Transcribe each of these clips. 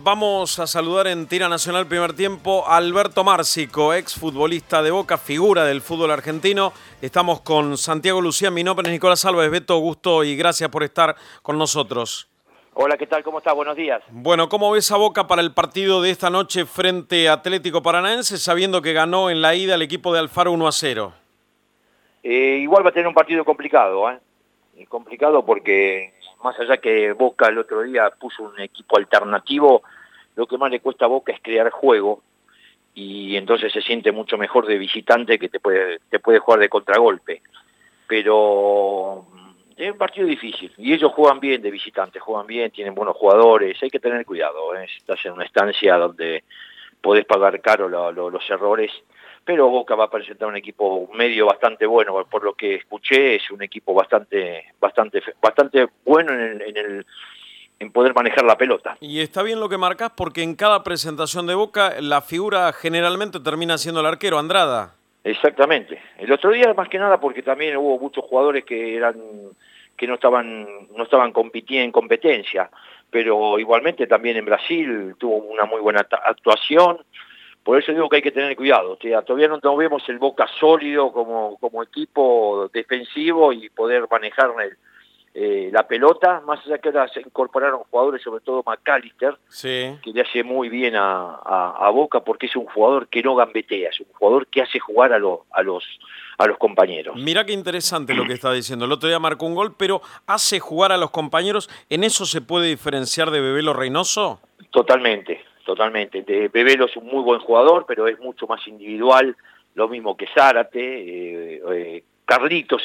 vamos a saludar en Tira Nacional primer tiempo a Alberto Márcico, exfutbolista de Boca, figura del fútbol argentino. Estamos con Santiago Lucía, mi nombre es Nicolás Álvarez. Beto, gusto y gracias por estar con nosotros. Hola, ¿qué tal? ¿Cómo estás? Buenos días. Bueno, ¿cómo ves a Boca para el partido de esta noche frente a Atlético Paranaense, sabiendo que ganó en la ida el equipo de Alfaro 1-0? Igual va a tener un partido complicado, ¿eh? Complicado porque más allá que Boca el otro día puso un equipo alternativo, lo que más le cuesta a Boca es crear juego y entonces se siente mucho mejor de visitante que te puede jugar de contragolpe. Pero es un partido difícil y ellos juegan bien de visitante, juegan bien, tienen buenos jugadores, hay que tener cuidado, ¿eh? Estás en una estancia donde podés pagar caro los errores. Pero Boca va a presentar un equipo medio bastante bueno, por lo que escuché, es un equipo bastante bueno en poder manejar la pelota. Y está bien lo que marcás porque en cada presentación de Boca la figura generalmente termina siendo el arquero, Andrada. Exactamente. El otro día más que nada porque también hubo muchos jugadores que no estaban compitiendo en competencia, pero igualmente también en Brasil tuvo una muy buena actuación. Por eso digo que hay que tener cuidado. Todavía no vemos el Boca sólido como equipo defensivo y poder manejar la pelota, más allá que ahora se incorporaron jugadores, sobre todo McAllister, sí, que le hace muy bien a Boca porque es un jugador que no gambetea, es un jugador que hace jugar a los compañeros. Mirá qué interesante lo que está diciendo. El otro día marcó un gol, pero hace jugar a los compañeros. ¿En eso se puede diferenciar de Bebelo Reynoso? Totalmente. Bebelo es un muy buen jugador, pero es mucho más individual, lo mismo que Zárate. Carlitos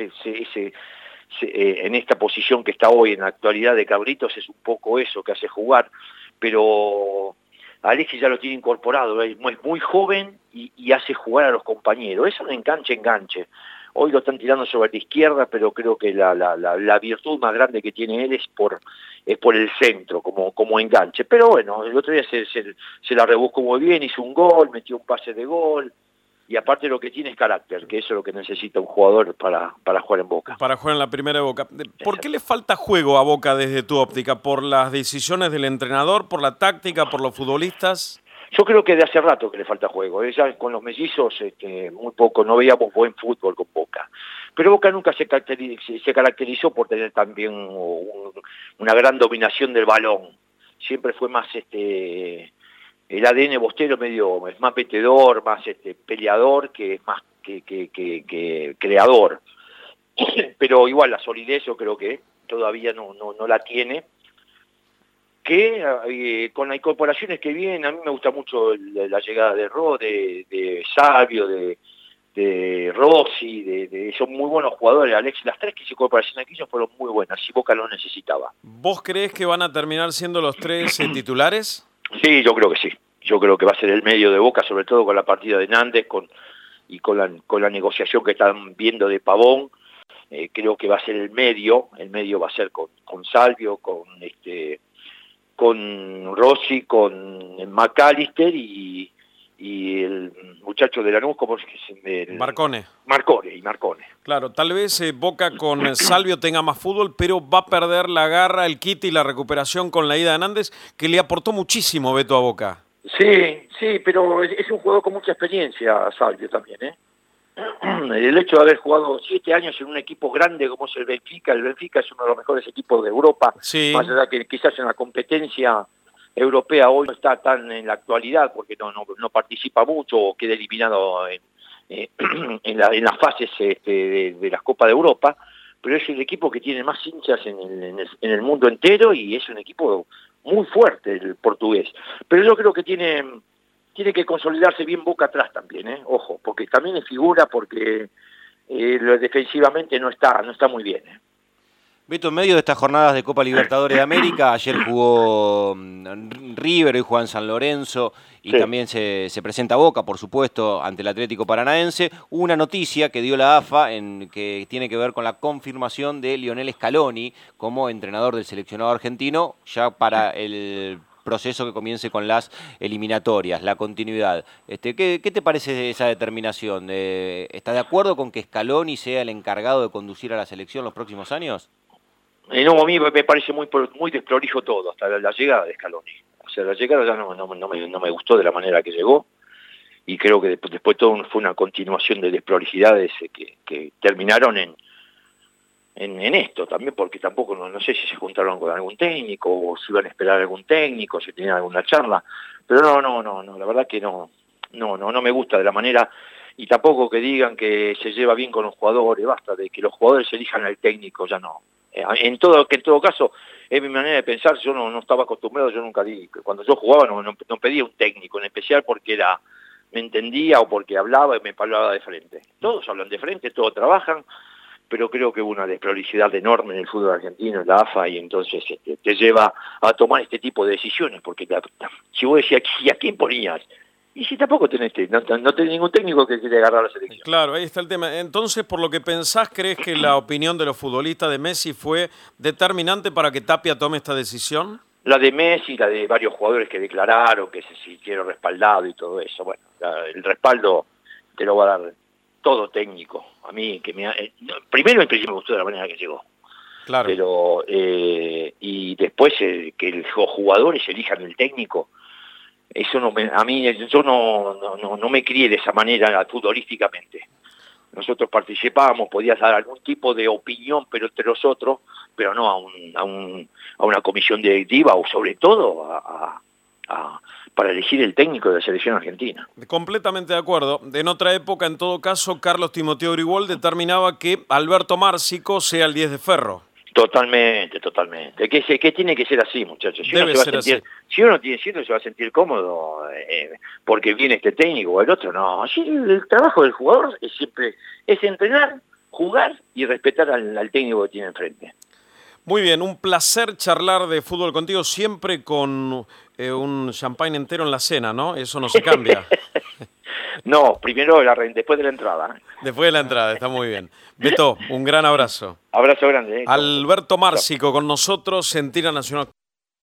en esta posición que está hoy en la actualidad de Carlitos es un poco eso que hace jugar, pero Alexis ya lo tiene incorporado, es muy joven y hace jugar a los compañeros, es un enganche. Hoy lo están tirando sobre la izquierda, pero creo que la virtud más grande que tiene él es por el centro, como enganche. Pero bueno, el otro día se la rebuscó muy bien, hizo un gol, metió un pase de gol, y aparte lo que tiene es carácter, que eso es lo que necesita un jugador para jugar en Boca. Para jugar en la primera de Boca. ¿Por qué le falta juego a Boca desde tu óptica? ¿Por las decisiones del entrenador, por la táctica, por los futbolistas? Yo creo que de hace rato que le falta juego. Ya con los mellizos muy poco, no veíamos buen fútbol con Boca. Pero Boca nunca se caracterizó por tener también una gran dominación del balón. Siempre fue más el ADN bostero es más metedor, más peleador, que es más que creador. Pero igual la solidez yo creo que todavía no la tiene. Que con las incorporaciones que vienen, a mí me gusta mucho la llegada de Salvio, de Rossi, son muy buenos jugadores, Alex. Las tres que se incorporaron aquí fueron muy buenas, y Boca lo necesitaba. ¿Vos creés que van a terminar siendo los tres titulares? Sí, yo creo que sí. Yo creo que va a ser el medio de Boca, sobre todo con la partida de Nández y con la negociación que están viendo de Pavón. Creo que va a ser el medio va a ser con Salvio, con Rossi, con McAllister y el muchacho de Lanús, ¿cómo es que se Marcone. Marcone. Claro, tal vez Boca con Salvio tenga más fútbol, pero va a perder la garra, el quite y la recuperación con la ida de Nández, que le aportó muchísimo, Beto, a Boca. Sí, pero es un jugador con mucha experiencia, Salvio también, ¿eh? El hecho de haber jugado 7 años en un equipo grande como es el Benfica es uno de los mejores equipos de Europa, sí. Más allá que quizás en la competencia europea hoy no está tan en la actualidad porque no participa mucho o queda eliminado en las fases de las Copas de Europa, pero es el equipo que tiene más hinchas en el mundo entero y es un equipo muy fuerte el portugués. Pero yo creo que tiene que consolidarse bien Boca atrás también, ojo, porque también es figura, porque defensivamente no está muy bien. Beto, en medio de estas jornadas de Copa Libertadores de América, ayer jugó River, hoy juega en San Lorenzo y también se presenta Boca, por supuesto, ante el Atlético Paranaense. Hubo una noticia que dio la AFA que tiene que ver con la confirmación de Lionel Scaloni como entrenador del seleccionado argentino ya para el proceso que comience con las eliminatorias, la continuidad. ¿Qué te parece de esa determinación? ¿Estás de acuerdo con que Scaloni sea el encargado de conducir a la selección los próximos años? No, a mí me parece muy desprolijo todo, hasta la llegada de Scaloni. O sea, la llegada ya no me gustó de la manera que llegó, y creo que después todo fue una continuación de desprolijidades que terminaron en esto también, porque tampoco no sé si se juntaron con algún técnico o si iban a esperar algún técnico, si tenían alguna charla, pero no, la verdad que no me gusta de la manera, y tampoco que digan que se lleva bien con los jugadores, basta de que los jugadores elijan al técnico, ya no. En todo caso, es mi manera de pensar, yo no estaba acostumbrado, yo nunca di, cuando yo jugaba no pedía un técnico en especial porque me entendía o porque hablaba y me hablaba de frente. Todos hablan de frente, todos trabajan, pero creo que hubo una desprolijidad enorme en el fútbol argentino, en la AFA, y entonces te lleva a tomar este tipo de decisiones, porque si vos decías, ¿y a quién ponías? Y si tampoco tenés ningún técnico que quiere agarrar la selección. Claro, ahí está el tema. Entonces, por lo que pensás, ¿crees que la opinión de los futbolistas de Messi fue determinante para que Tapia tome esta decisión? La de Messi, la de varios jugadores que declararon, que se sintieron respaldados y todo eso. Bueno, el respaldo te lo va a dar todo técnico. A mí, primero en principio me gustó de la manera que llegó. Claro. Pero, y después que los jugadores elijan el técnico, eso a mí, yo no me crié de esa manera futbolísticamente. Nosotros participábamos, podías dar algún tipo de opinión, pero entre nosotros, pero no a una comisión directiva, o sobre todo para elegir el técnico de la selección argentina. Completamente de acuerdo. En otra época, en todo caso, Carlos Timoteo Gribol determinaba que Alberto Márcico sea el 10 de Ferro. Totalmente. Que tiene que ser así, muchachos. Si uno tiene cierto, se va a sentir cómodo porque viene este técnico o el otro. No, así el trabajo del jugador es entrenar, jugar y respetar al técnico que tiene enfrente. Muy bien, un placer charlar de fútbol contigo, siempre con un champagne entero en la cena, ¿no? Eso no se cambia. No, primero después de la entrada. Después de la entrada, está muy bien. Beto, un gran abrazo. Abrazo grande. Alberto Márcico con nosotros en Tira Nacional.